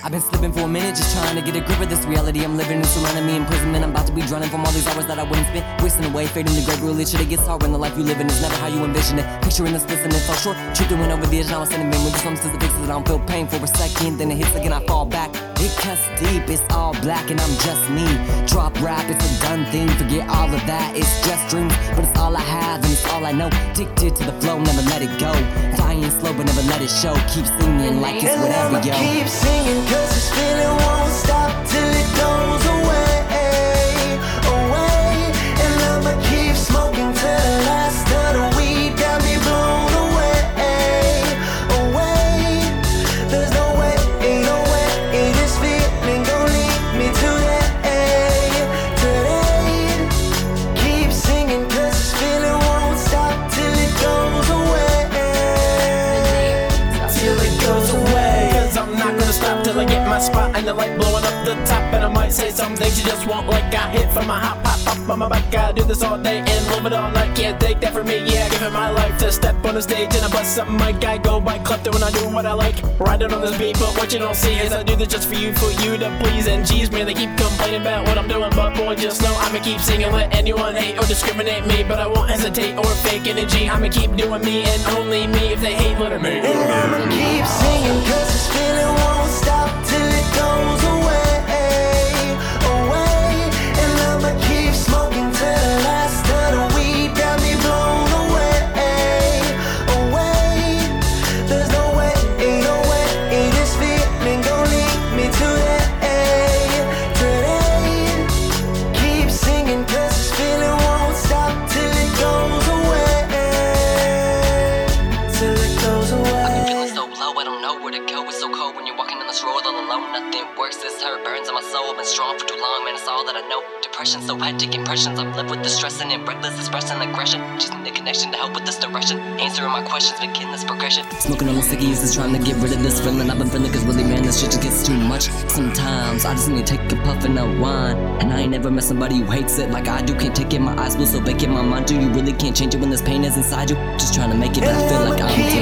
I've been slipping for a minute, just trying to get a grip of this reality I'm living in. Surrounding me imprisonment, I'm about to be drowning from all these hours that I wouldn't spend wasting away, fading the grave. Really should it gets hard when the life you live in is never how you envision it. Picturing this bliss and it fell short, truth that went over the edge. Now I'm sending in with just some specifics that I don't feel pain for a second, then it hits again, I fall back. It cuts deep, it's all black and I'm just me. Drop rap, it's a done thing, forget all of that, it's just dreams. But it's all I have and it's all I know. Addicted to the flow, never let it go. Flying slow but never let it show. Keep singing like it's whatever, yo. Keep singing cause this feeling won't stop till it goes away, away. And I'ma keep smoking till the last of the weed got me blown away, away. There's no way, this feeling gon' lead me today. Keep singing cause this feeling won't stop till it goes away, till it goes away. Cause I'm not gonna stop till I get my spot and the light blowing up the top. And I might say some things you just won't like. I hit from my hop, pop, pop on my back. I do this all day and live it all night. Can't take that from me, yeah, I give it my life to step on the stage and I bust something like I go by Klepto when I do what I like. Riding on this beat, but what you don't see is I do this just for you to please. And geez, man, they keep complaining about what I'm doing, but boy, just know I'ma keep singing. Let anyone hate or discriminate me, but I won't hesitate or fake energy. I'ma keep doing me and only me. If they hate, let 'em hate. And I'ma keep singing cause this feeling won't stop till it goes away, away. And I'ma keep smoking till the last of the weed got me blown away, away. There's no way, this feeling gon' lead me today. Keep singing cause this feeling won't stop till it goes away, till it goes away. I've been feeling so low, I don't know where to go. It's so cold when you're walking on this road all alone. Nothing works, this hurt burns on my soul. Been strong for too long, man, it's all that I know. Depression, so hectic impressions. I've lived with the stressing and reckless expressing aggression. Just need a connection to help with this direction. Answering my questions, begin this progression. Smoking on my sticky uses, trying to get rid of this feeling I've been feeling. Cause really, man, this shit just gets too much. Sometimes I just need to take a puff and a wine. And I ain't never met somebody who hates it like I do. Can't take it, my eyes blue so vacant, my mind do. You really can't change it when this pain is inside you. Just trying to make it, but I feel like I'm